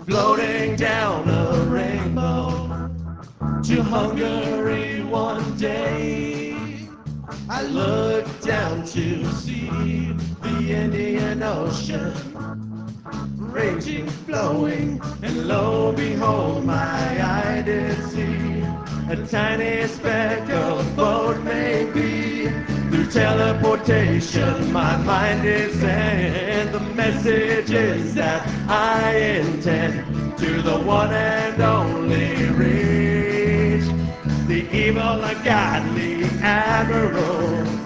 floating down a rainbow to Hungary one day. I looked down to see the Indian Ocean raging, flowing, and lo behold, my eye did see a tiny speck of boat, maybe. Through teleportation, my mind is sent the messages that I intend to the one and only reach the evil, ungodly admiral